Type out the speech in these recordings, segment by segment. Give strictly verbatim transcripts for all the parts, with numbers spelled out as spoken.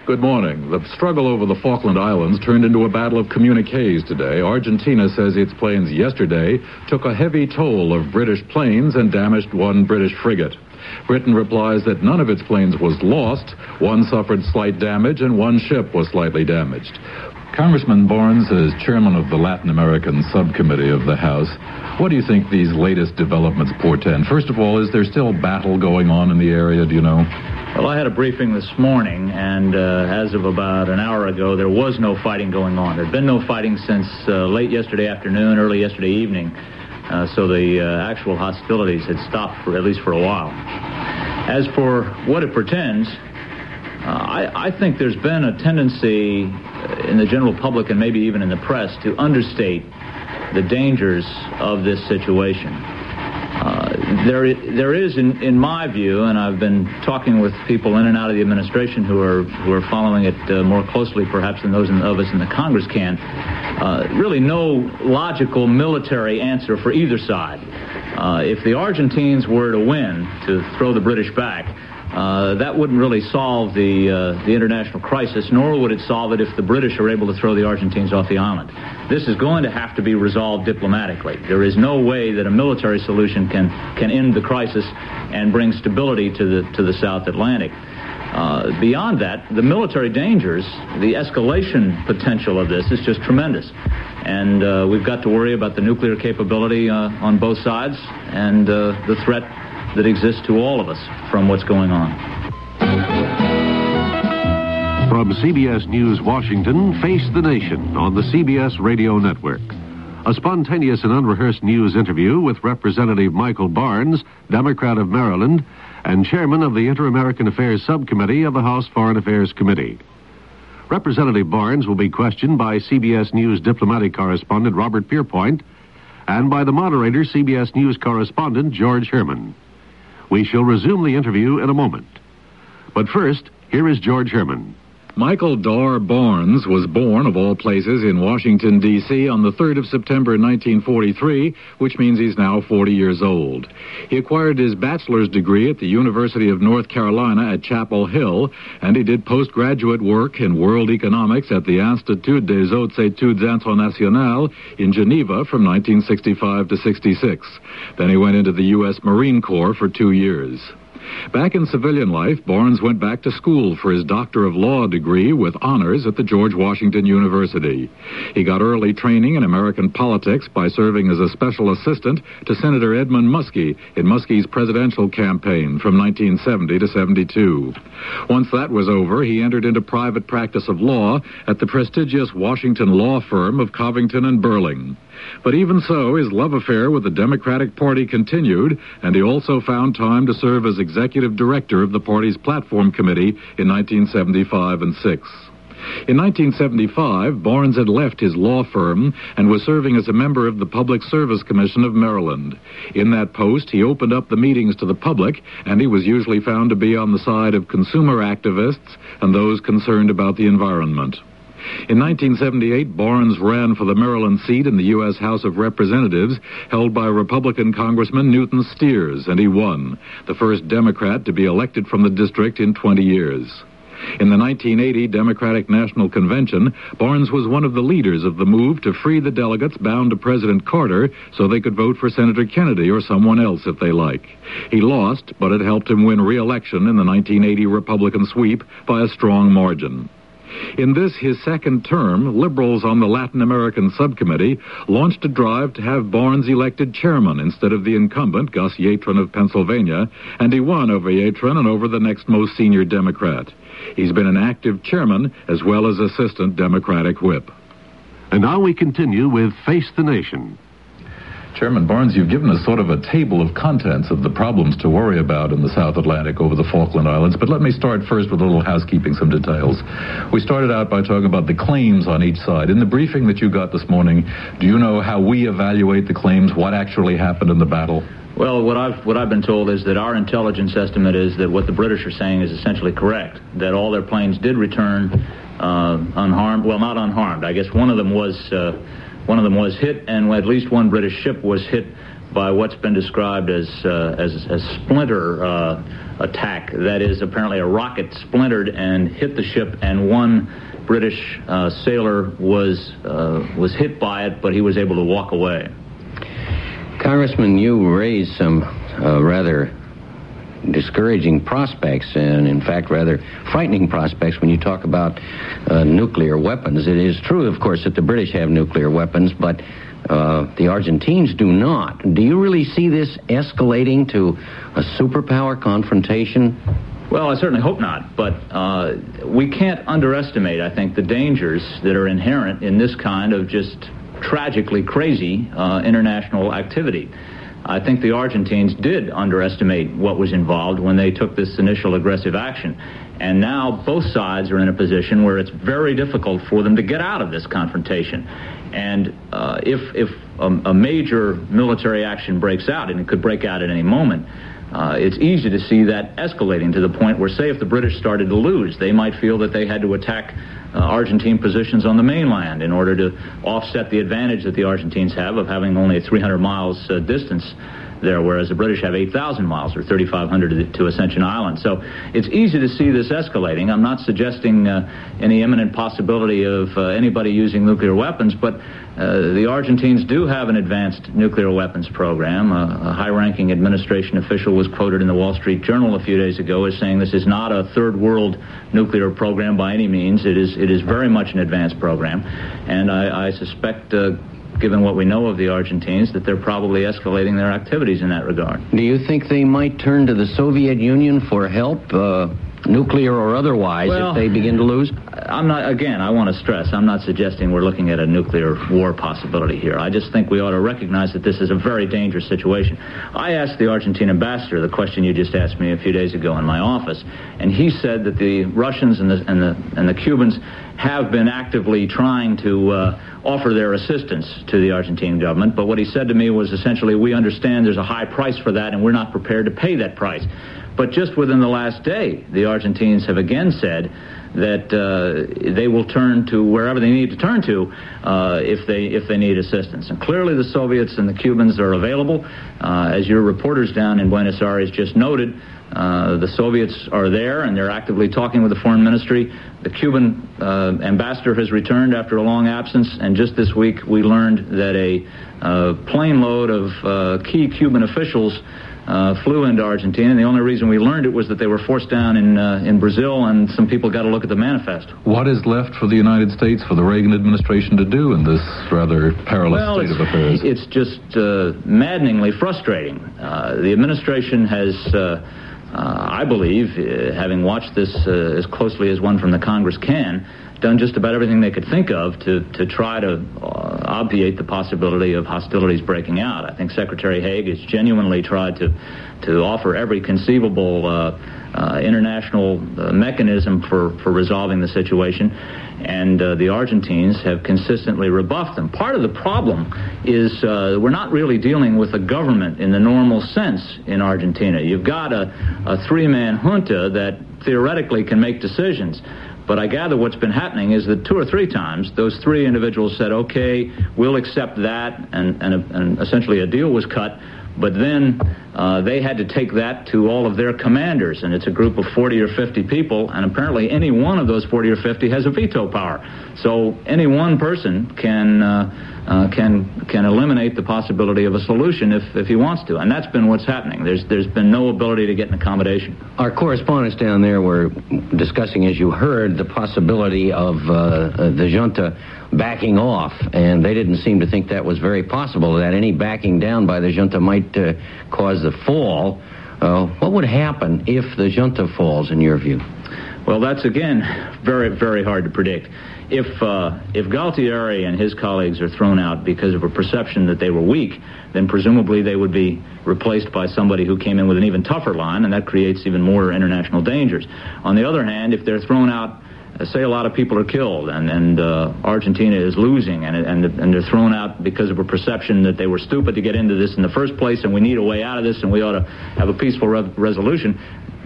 Good morning. The struggle over the Falkland Islands turned into a battle of communiques today. Argentina says its planes yesterday took a heavy toll of British planes and damaged one British frigate. Britain replies that none of its planes was lost. One suffered slight damage and one ship was slightly damaged. Congressman Barnes, as chairman of the Latin American subcommittee of the House, what do you think these latest developments portend? First of all, is there still battle going on in the area, do you know? Well, I had a briefing this morning, and uh, as of about an hour ago, there was no fighting going on. There had been no fighting since uh, late yesterday afternoon, early yesterday evening, uh, so the uh, actual hostilities had stopped for at least for a while. As for what it portends, uh, I, I think there's been a tendency in the general public and maybe even in the press to understate the dangers of this situation. Uh, there, there is, in, in my view, and I've been talking with people in and out of the administration who are who are following it uh, more closely, perhaps, than those of us in the Congress can. Uh, really, no logical military answer for either side. Uh, if the Argentines were to win, to throw the British back, Uh, that wouldn't really solve the uh, the international crisis, nor would it solve it if the British are able to throw the Argentines off the island. This is going to have to be resolved diplomatically. There is no way that a military solution can can end the crisis and bring stability to the to the South Atlantic. Uh, beyond that, the military dangers, the escalation potential of this is just tremendous. And uh, we've got to worry about the nuclear capability uh, on both sides and uh, the threat that exists to all of us from what's going on. From C B S News Washington, Face the Nation on the C B S Radio Network. A spontaneous and unrehearsed news interview with Representative Michael Barnes, Democrat of Maryland, and chairman of the Inter-American Affairs Subcommittee of the House Foreign Affairs Committee. Representative Barnes will be questioned by C B S News diplomatic correspondent Robert Pierpoint and by the moderator, C B S News correspondent George Herman. We shall resume the interview in a moment. But first, here is George Herman. Michael Dar Barnes was born, of all places, in Washington, D C on the third of September nineteen forty-three, which means he's now forty years old. He acquired his bachelor's degree at the University of North Carolina at Chapel Hill, and he did postgraduate work in world economics at the Institut des Hautes Études Internationales in Geneva from nineteen sixty-five to sixty-six. Then he went into the U S Marine Corps for two years. Back in civilian life, Barnes went back to school for his Doctor of Law degree with honors at the George Washington University. He got early training in American politics by serving as a special assistant to Senator Edmund Muskie in Muskie's presidential campaign from nineteen seventy to seventy-two. Once that was over, he entered into private practice of law at the prestigious Washington law firm of Covington and Burling. But even so, his love affair with the Democratic Party continued, and he also found time to serve as executive director of the party's platform committee in nineteen seventy-five and six. In nineteen seventy-five, Barnes had left his law firm and was serving as a member of the Public Service Commission of Maryland. In that post, he opened up the meetings to the public, and he was usually found to be on the side of consumer activists and those concerned about the environment. In nineteen seventy-eight, Barnes ran for the Maryland seat in the U S House of Representatives, held by Republican Congressman Newton Steers, and he won, the first Democrat to be elected from the district in twenty years. In the nineteen eighty Democratic National Convention, Barnes was one of the leaders of the move to free the delegates bound to President Carter so they could vote for Senator Kennedy or someone else if they like. He lost, but it helped him win re-election in the nineteen eighty Republican sweep by a strong margin. In this, his second term, liberals on the Latin American subcommittee launched a drive to have Barnes elected chairman instead of the incumbent, Gus Yatron of Pennsylvania, and he won over Yatron and over the next most senior Democrat. He's been an active chairman as well as assistant Democratic whip. And now we continue with Face the Nation. Chairman Barnes, you've given us sort of a table of contents of the problems to worry about in the South Atlantic over the Falkland Islands, but let me start first with a little housekeeping, some details. We started out by talking about the claims on each side. In the briefing that you got this morning, do you know how we evaluate the claims, what actually happened in the battle? Well, what I've what I've been told is that our intelligence estimate is that what the British are saying is essentially correct, that all their planes did return uh, unharmed. Well, not unharmed. I guess one of them was... Uh, One of them was hit, and at least one British ship was hit by what's been described as uh, as, as splinter uh, attack. That is, apparently a rocket splintered and hit the ship, and one British uh, sailor was uh, was hit by it, but he was able to walk away. Congressman, you raised some uh, rather discouraging prospects, and in fact rather frightening prospects when you talk about uh, nuclear weapons. It is true, of course, that the British have nuclear weapons, but uh, the Argentines do not. Do you really see this escalating to a superpower confrontation? Well, I certainly hope not, but uh, we can't underestimate, I think, the dangers that are inherent in this kind of just tragically crazy uh, international activity. I think the Argentines did underestimate what was involved when they took this initial aggressive action. And now both sides are in a position where it's very difficult for them to get out of this confrontation. And uh, if, if a, a major military action breaks out, and it could break out at any moment, uh, it's easy to see that escalating to the point where, say, if the British started to lose, they might feel that they had to attack Uh, Argentine positions on the mainland in order to offset the advantage that the Argentines have of having only a three hundred miles uh, distance there, whereas the British have eight thousand miles, or thirty-five hundred to, to Ascension Island. So it's easy to see this escalating. I'm not suggesting uh, any imminent possibility of uh, anybody using nuclear weapons, but uh, the Argentines do have an advanced nuclear weapons program. Uh, a high-ranking administration official was quoted in the Wall Street Journal a few days ago as saying this is not a third world nuclear program by any means. It is it is very much an advanced program, and I, I suspect, uh, given what we know of the Argentines, that they're probably escalating their activities in that regard. Do you think they might turn to the Soviet Union for help, uh, nuclear or otherwise, well, if they begin to lose? I'm not, again, I want to stress, I'm not suggesting we're looking at a nuclear war possibility here. I just think we ought to recognize that this is a very dangerous situation. I asked the Argentine ambassador the question you just asked me a few days ago in my office, and he said that the Russians and the, and the, and the Cubans have been actively trying to uh, offer their assistance to the Argentine government, but what he said to me was essentially, we understand there's a high price for that, and we're not prepared to pay that price. But just within the last day, the Argentines have again said that uh, they will turn to wherever they need to turn to uh, if they if they need assistance. And clearly the Soviets and the Cubans are available. Uh, as your reporters down in Buenos Aires just noted, uh, the Soviets are there, and they're actively talking with the foreign ministry. The Cuban uh, ambassador has returned after a long absence, and just this week we learned that a uh, plane load of uh, key Cuban officials Uh, flew into Argentina, and the only reason we learned it was that they were forced down in uh, in Brazil, and some people got to look at the manifest. What is left for the United States, for the Reagan administration to do in this rather perilous well, state of affairs? It's just uh, maddeningly frustrating. Uh, the administration has, uh, uh, I believe, uh, having watched this uh, as closely as one from the Congress can, done just about everything they could think of to, to try to uh, obviate the possibility of hostilities breaking out. I think Secretary Haig has genuinely tried to, to offer every conceivable uh, uh, international uh, mechanism for, for resolving the situation, and uh, the Argentines have consistently rebuffed them. Part of the problem is uh, we're not really dealing with a government in the normal sense in Argentina. You've got a, a three-man junta that theoretically can make decisions. But I gather what's been happening is that two or three times, those three individuals said, okay, we'll accept that, and, and, and essentially a deal was cut. But then uh, they had to take that to all of their commanders, and it's a group of forty or fifty people, and apparently any one of those forty or fifty has a veto power. So any one person can uh, uh, can can eliminate the possibility of a solution if, if he wants to, and that's been what's happening. There's there's been no ability to get an accommodation. Our correspondents down there were discussing, as you heard, the possibility of uh, the junta backing off, and they didn't seem to think that was very possible, that any backing down by the junta might uh, cause the fall. Uh, what would happen if the junta falls, in your view? Well, that's, again, very, very hard to predict. If uh, if Galtieri and his colleagues are thrown out because of a perception that they were weak, then presumably they would be replaced by somebody who came in with an even tougher line, and that creates even more international dangers. On the other hand, if they're thrown out, uh, say a lot of people are killed, and, and uh, Argentina is losing, and, and, and they're thrown out because of a perception that they were stupid to get into this in the first place, and we need a way out of this, and we ought to have a peaceful re- resolution,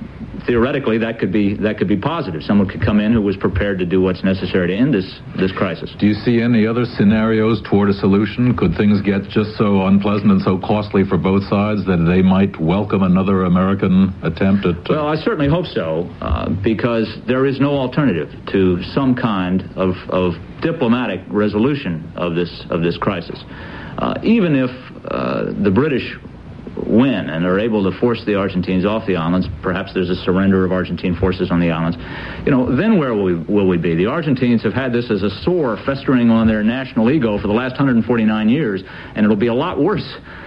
theoretically, that could be that could be positive. Someone could come in who was prepared to do what's necessary to end this this crisis. Do you see any other scenarios toward a solution? Could things get just so unpleasant and so costly for both sides that they might welcome another American attempt at... Uh... Well, I certainly hope so, uh, because there is no alternative to some kind of, of diplomatic resolution of this of this crisis. Uh, even if uh, the British win and are able to force the Argentines off the islands, perhaps there's a surrender of Argentine forces on the islands, you know, then where will we, will we be? The Argentines have had this as a sore festering on their national ego for the last one hundred forty-nine years, and it'll be a lot worse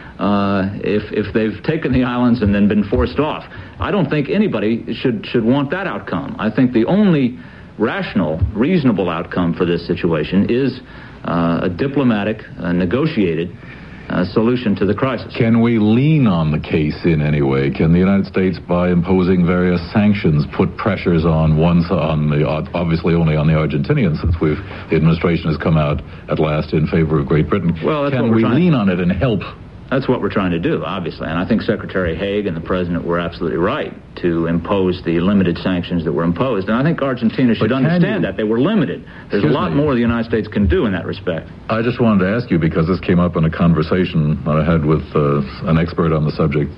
uh, if, if they've taken the islands and then been forced off. I don't think anybody should, should want that outcome. I think the only rational, reasonable outcome for this situation is uh, a diplomatic, uh, negotiated Uh, solution to the crisis. Can we lean on the case in any way? Can the United States, by imposing various sanctions, put pressures on one on the obviously only on the Argentinians, since we've the administration has come out at last in favor of Great Britain? Well, that's can what we're we lean on it and help? That's what we're trying to do, obviously. And I think Secretary Haig and the President were absolutely right to impose the limited sanctions that were imposed. And I think Argentina should understand that. They were limited. There's a lot more the United States can do in that respect. I just wanted to ask you, because this came up in a conversation that I had with uh, an expert on the subject.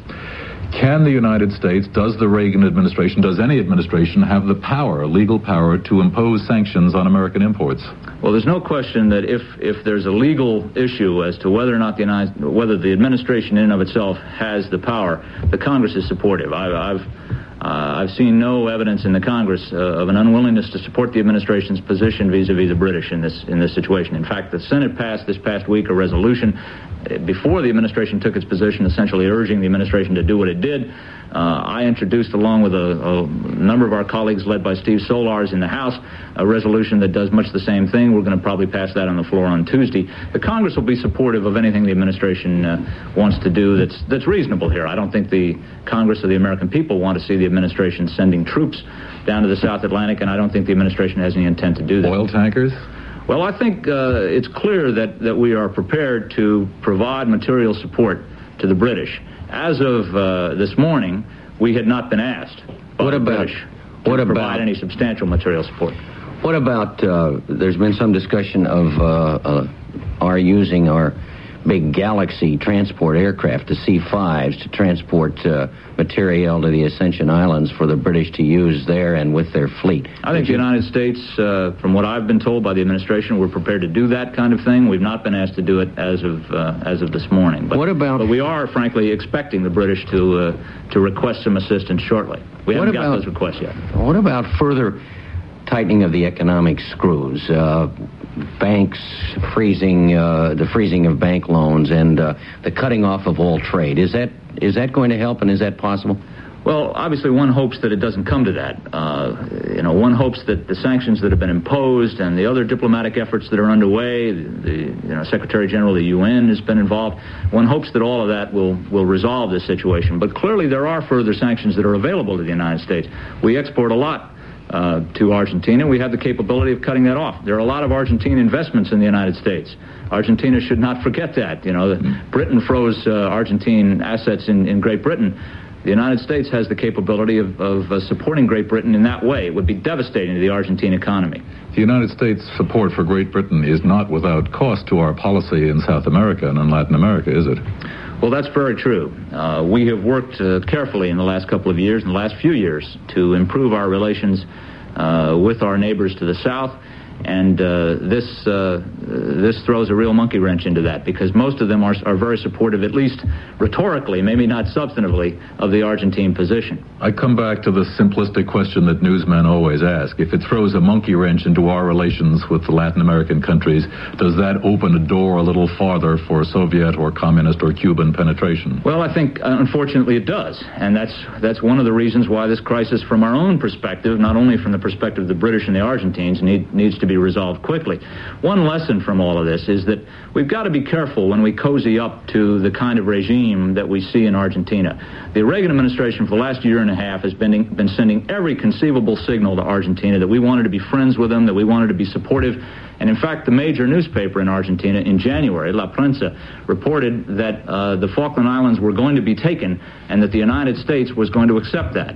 Can the United States, does the Reagan administration, does any administration have the power, legal power, to impose sanctions on American imports? Well, there's no question that if, if there's a legal issue as to whether or not the United, whether the administration in and of itself has the power, the Congress is supportive. I, I've uh, I've seen no evidence in the Congress uh, of an unwillingness to support the administration's position vis-a-vis the British in this in this situation. In fact, the Senate passed this past week a resolution before the administration took its position, essentially urging the administration to do what it did. Uh, I introduced, along with a, a number of our colleagues led by Steve Solars in the House, a resolution that does much the same thing. We're going to probably pass that on the floor on Tuesday. The Congress will be supportive of anything the administration uh, wants to do that's that's reasonable here. I don't think the Congress or the American people want to see the administration sending troops down to the South Atlantic, and I don't think the administration has any intent to do that. Oil tankers? Well, I think uh, it's clear that, that we are prepared to provide material support to the British. As of uh, this morning, we had not been asked by what the about, British to what provide about, any substantial material support. What about, uh, there's been some discussion of uh, uh, our using our big Galaxy transport aircraft, the C fives, to transport uh, material to the Ascension Islands for the British to use there and with their fleet. I think the United States, uh, from what I've been told by the administration, we're prepared to do that kind of thing. We've not been asked to do it as of uh, as of this morning. But, what about? But we are, frankly, expecting the British to uh, to request some assistance shortly. We haven't about, got those requests yet. What about further tightening of the economic screws? Uh, banks freezing, uh, the freezing of bank loans, and uh, the cutting off of all trade. Is that is that going to help, and is that possible? Well, obviously, one hopes that it doesn't come to that. Uh, you know, one hopes that the sanctions that have been imposed and the other diplomatic efforts that are underway, the, the you know, Secretary General of the U N has been involved. One hopes that all of that will will resolve this situation. But clearly, there are further sanctions that are available to the United States. We export a lot Uh, to Argentina. We have the capability of cutting that off. There are a lot of Argentine investments in the United States. Argentina should not forget that. You know, mm-hmm. Britain froze uh, Argentine assets in, in Great Britain. The United States has the capability of, of uh, supporting Great Britain in that way. It would be devastating to the Argentine economy. The United States' support for Great Britain is not without cost to our policy in South America and in Latin America, is it? Well, that's very true. Uh, we have worked uh, carefully in the last couple of years, in the last few years, to improve our relations uh, with our neighbors to the south. And uh, this uh, this throws a real monkey wrench into that, because most of them are, are very supportive, at least rhetorically, maybe not substantively, of the Argentine position. I come back to the simplistic question that newsmen always ask. If it throws a monkey wrench into our relations with the Latin American countries, does that open a door a little farther for Soviet or communist or Cuban penetration? Well, I think, uh, unfortunately, it does. And that's that's one of the reasons why this crisis, from our own perspective, not only from the perspective of the British and the Argentines, need, needs to be resolved quickly. One lesson from all of this is that we've got to be careful when we cozy up to the kind of regime that we see in Argentina. The Reagan administration for the last year and a half has been, been sending every conceivable signal to Argentina that we wanted to be friends with them, that we wanted to be supportive. And in fact, the major newspaper in Argentina in January, La Prensa, reported that uh, the Falkland Islands were going to be taken and that the United States was going to accept that.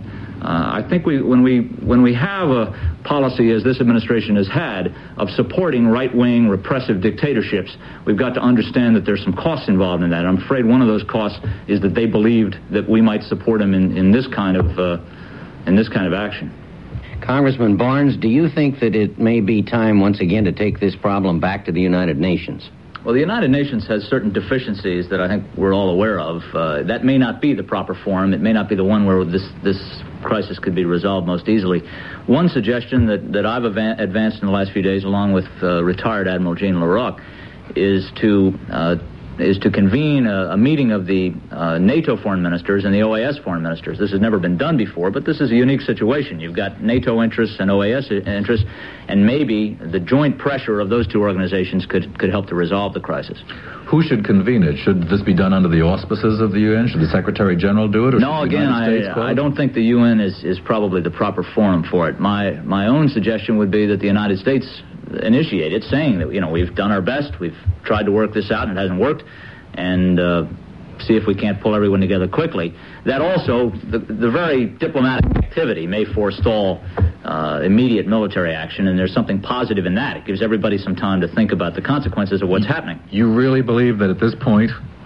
Uh, I think we, when we when we have a policy, as this administration has had, of supporting right-wing repressive dictatorships, we've got to understand that there's some costs involved in that. I'm afraid one of those costs is that they believed that we might support them in, in this kind of uh, in this kind of action. Congressman Barnes, do you think that it may be time once again to take this problem back to the United Nations? Well, the United Nations has certain deficiencies that I think we're all aware of. Uh, that may not be the proper forum. It may not be the one where this this crisis could be resolved most easily. One suggestion that, that I've av- advanced in the last few days, along with uh, retired Admiral Jean LaRocque, is to uh, is to convene a, a meeting of the uh, NATO foreign ministers and the O A S foreign ministers. This has never been done before, but this is a unique situation. You've got NATO interests and O A S interests, and maybe the joint pressure of those two organizations could, could help to resolve the crisis. Who should convene it? Should this be done under the auspices of the U N? Should the Secretary General do it? Or no, again, I, I don't think the U N is, is probably the proper forum for it. My, my own suggestion would be that the United States initiate it, saying that, you know, we've done our best, we've tried to work this out and it hasn't worked, and uh, see if we can't pull everyone together quickly. That also, the, the very diplomatic activity may forestall uh, immediate military action, and there's something positive in that. It gives everybody some time to think about the consequences of what's happening. You really believe that at this point,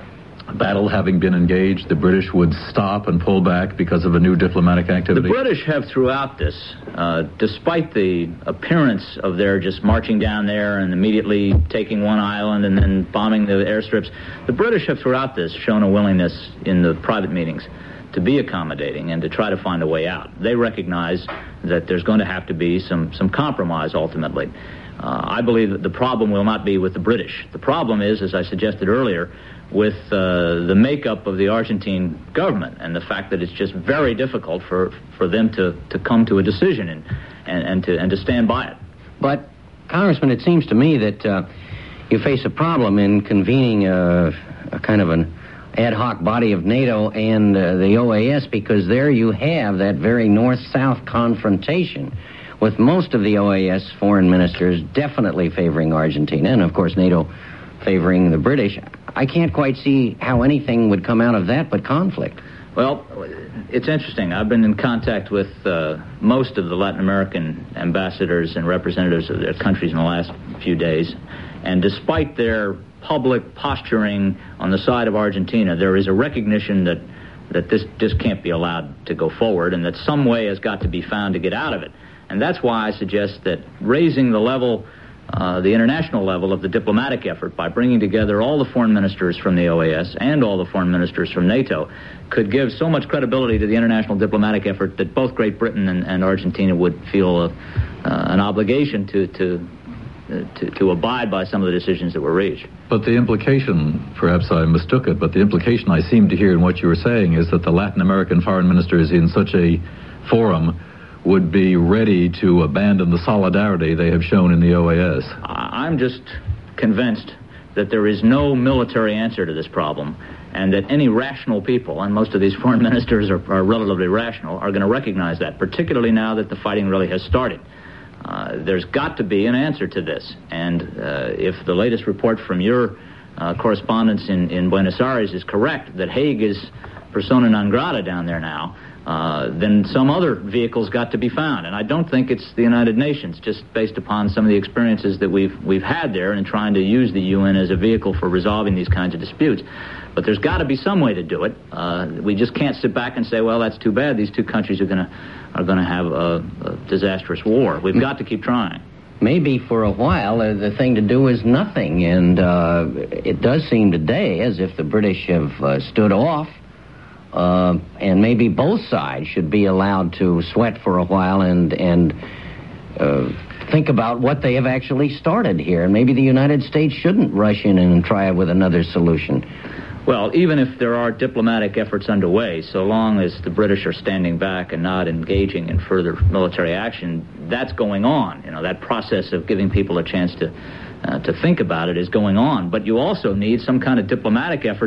battle having been engaged, the British would stop and pull back because of a new diplomatic activity? The British have throughout this, uh, despite the appearance of their just marching down there and immediately taking one island and then bombing the airstrips, the British have throughout this shown a willingness in the private meetings to be accommodating and to try to find a way out. They recognize that there's going to have to be some, some compromise ultimately. Uh, I believe that the problem will not be with the British. The problem is, as I suggested earlier, with uh, the makeup of the Argentine government and the fact that it's just very difficult for, for them to, to come to a decision and, and, and, to, and to stand by it. But, Congressman, it seems to me that uh, you face a problem in convening a, a kind of an ad hoc body of NATO and uh, the O A S, because there you have that very north-south confrontation with most of the O A S foreign ministers definitely favoring Argentina and, of course, NATO favoring the British. I can't quite see how anything would come out of that but conflict. Well, it's interesting. I've been in contact with uh, most of the Latin American ambassadors and representatives of their countries in the last few days, and despite their public posturing on the side of Argentina, there is a recognition that, that this just can't be allowed to go forward and that some way has got to be found to get out of it. And that's why I suggest that raising the level, uh, the international level of the diplomatic effort by bringing together all the foreign ministers from the O A S and all the foreign ministers from NATO could give so much credibility to the international diplomatic effort that both Great Britain and, and Argentina would feel a, uh, an obligation to, to, uh, to, to abide by some of the decisions that were reached. But the implication, perhaps I mistook it, but the implication I seem to hear in what you were saying is that the Latin American foreign ministers in such a forum would be ready to abandon the solidarity they have shown in the O A S. I'm just convinced that there is no military answer to this problem, and that any rational people, and most of these foreign ministers are, are relatively rational, are going to recognize that, particularly now that the fighting really has started. Uh, there's got to be an answer to this, and uh, if the latest report from your uh, correspondence in, in Buenos Aires is correct, that Hague is persona non grata down there now, Uh, then some other vehicle's got to be found. And I don't think it's the United Nations, just based upon some of the experiences that we've we've had there in trying to use the U N as a vehicle for resolving these kinds of disputes. But there's got to be some way to do it. Uh, we just can't sit back and say, well, that's too bad. These two countries are going to are going to have a, a disastrous war. We've got to keep trying. Maybe for a while uh, the thing to do is nothing. And uh, it does seem today as if the British have uh, stood off. Uh, and maybe both sides should be allowed to sweat for a while and and uh, think about what they have actually started here. And maybe the United States shouldn't rush in and try with another solution. Well, even if there are diplomatic efforts underway, so long as the British are standing back and not engaging in further military action, that's going on. You know, that process of giving people a chance to uh, to think about it is going on. But you also need some kind of diplomatic effort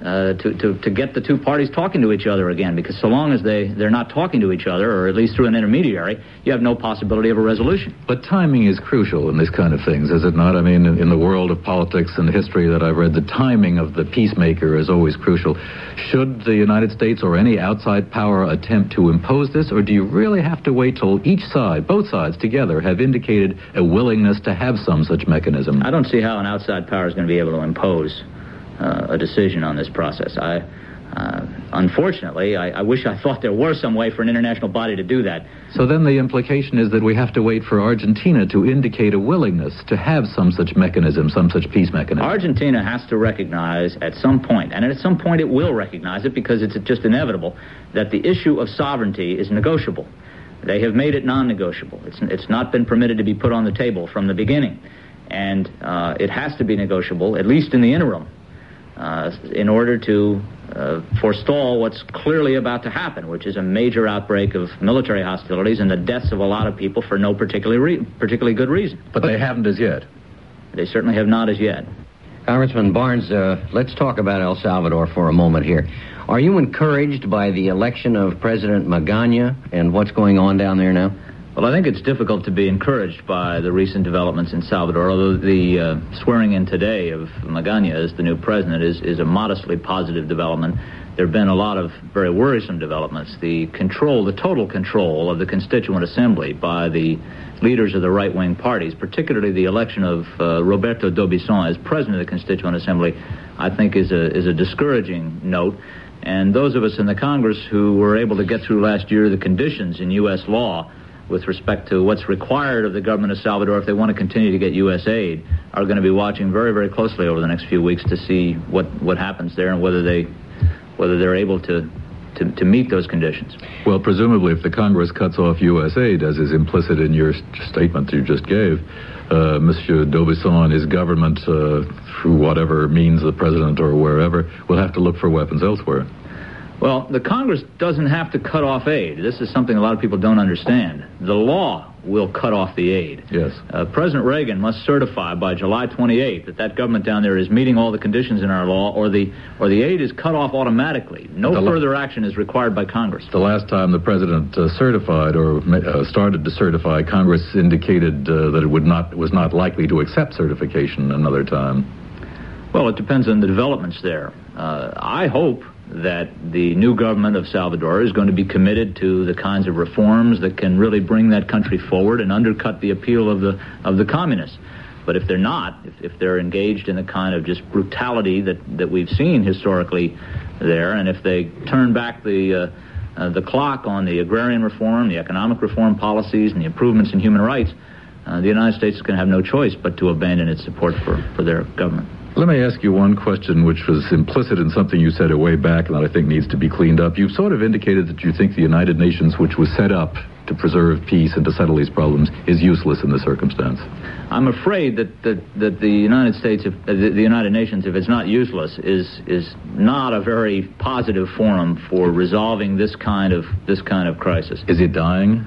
uh, to, to, to get the two parties talking to each other again, because so long as they, they're not talking to each other, or at least through an intermediary, you have no possibility of a resolution. But timing is crucial in this kind of things, is it not? I mean, in, in the world of politics and history that I've read, the timing of the peacemaker is always crucial. Should the United States or any outside power attempt to impose this, or do you really have to wait till each side, both sides together, have indicated a willingness to have some such mechanism? I don't see how an outside power is going to be able to impose uh, a decision on this process. I, uh, unfortunately, I, I wish I thought there were some way for an international body to do that. So then the implication is that we have to wait for Argentina to indicate a willingness to have some such mechanism, some such peace mechanism. Argentina has to recognize at some point, and at some point it will recognize it because it's just inevitable, that the issue of sovereignty is negotiable. They have made it non-negotiable. It's, it's not been permitted to be put on the table from the beginning. And uh, it has to be negotiable, at least in the interim, uh, in order to uh, forestall what's clearly about to happen, which is a major outbreak of military hostilities and the deaths of a lot of people for no particularly re- particularly good reason. But they haven't as yet. They certainly have not as yet. Congressman Barnes, uh, let's talk about El Salvador for a moment here. Are you encouraged by the election of President Magana and what's going on down there now? Well, I think it's difficult to be encouraged by the recent developments in Salvador, although the uh, swearing in today of Magana as the new president is, is a modestly positive development. There have been a lot of very worrisome developments. The control, the total control of the Constituent Assembly by the leaders of the right-wing parties, particularly the election of uh, Roberto D'Aubuisson as president of the Constituent Assembly, I think is a, is a discouraging note. And those of us in the Congress who were able to get through last year the conditions in U S law with respect to what's required of the government of Salvador if they want to continue to get U S aid are going to be watching very, very closely over the next few weeks to see what, what happens there and whether they whether they're able to, to, to meet those conditions. Well, presumably if the Congress cuts off U S aid, as is implicit in your statement you just gave, uh, Monsieur D'Aubuisson and his government, uh, through whatever means, the president or wherever, will have to look for weapons elsewhere. Well, the Congress doesn't have to cut off aid. This is something a lot of people don't understand. The law will cut off the aid. Yes. Uh, President Reagan must certify by July twenty-eighth that that government down there is meeting all the conditions in our law, or the or the aid is cut off automatically. No the further la- action is required by Congress. The last time the president uh, certified or uh, started to certify, Congress indicated uh, that it would not was not likely to accept certification another time. Well, it depends on the developments there. Uh, I hope that the new government of Salvador is going to be committed to the kinds of reforms that can really bring that country forward and undercut the appeal of the of the communists. But if they're not, if, if they're engaged in the kind of just brutality that, that we've seen historically there, and if they turn back the uh, uh, the clock on the agrarian reform, the economic reform policies, and the improvements in human rights, uh, the United States is going to have no choice but to abandon its support for, for their government. Let me ask you one question which was implicit in something you said a way back and that I think needs to be cleaned up. You've sort of indicated that you think the United Nations, which was set up to preserve peace and to settle these problems, is useless in this circumstance. I'm afraid that, that, that the United States, if, uh, the, the United Nations, if it's not useless, is is not a very positive forum for resolving this kind of this kind of crisis. Is it dying?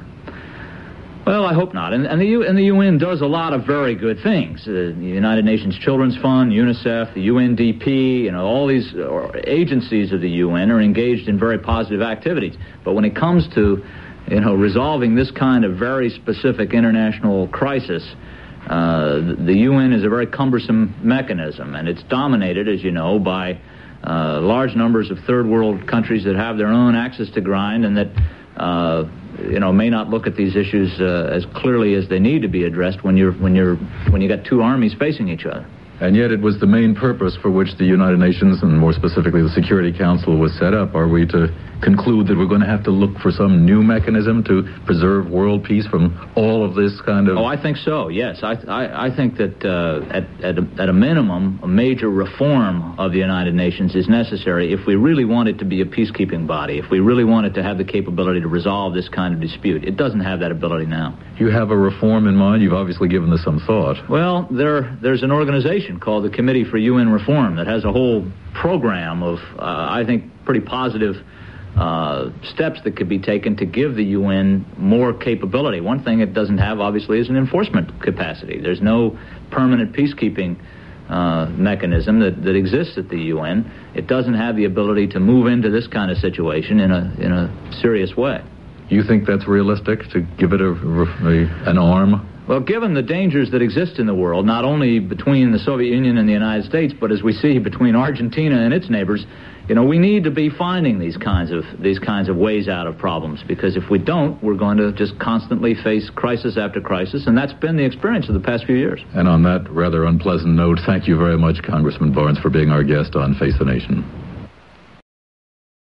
Well, I hope not. And, and, the, U, and the U N does a lot of very good things. Uh, the United Nations Children's Fund, UNICEF, the U N D P, you know, all these agencies of the U N are engaged in very positive activities. But when it comes to, you know, resolving this kind of very specific international crisis, uh, the, the U N is a very cumbersome mechanism, and it's dominated, as you know, by uh, large numbers of third world countries that have their own axes to grind and that uh, you know, may not look at these issues uh, as clearly as they need to be addressed when you're when you're when you got two armies facing each other. And yet it was the main purpose for which the United Nations, and more specifically the Security Council, was set up. Are we to conclude that we're going to have to look for some new mechanism to preserve world peace from all of this kind of... Oh, I think so, yes. I I, I think that uh, at, at, a, at a minimum, a major reform of the United Nations is necessary if we really want it to be a peacekeeping body, if we really want it to have the capability to resolve this kind of dispute. It doesn't have that ability now. You have a reform in mind? You've obviously given this some thought. Well, there there's an organization called the Committee for U N Reform that has a whole program of, uh, I think, pretty positive uh, steps that could be taken to give the U N more capability. One thing it doesn't have, obviously, is an enforcement capacity. There's no permanent peacekeeping uh, mechanism that, that exists at the U N. It doesn't have the ability to move into this kind of situation in a in a serious way. You think that's realistic, to give it a, a, an arm? Well, given the dangers that exist in the world, not only between the Soviet Union and the United States, but as we see between Argentina and its neighbors, you know, we need to be finding these kinds of these kinds of ways out of problems, because if we don't, we're going to just constantly face crisis after crisis, and that's been the experience of the past few years. And on that rather unpleasant note, thank you very much, Congressman Barnes, for being our guest on Face the Nation.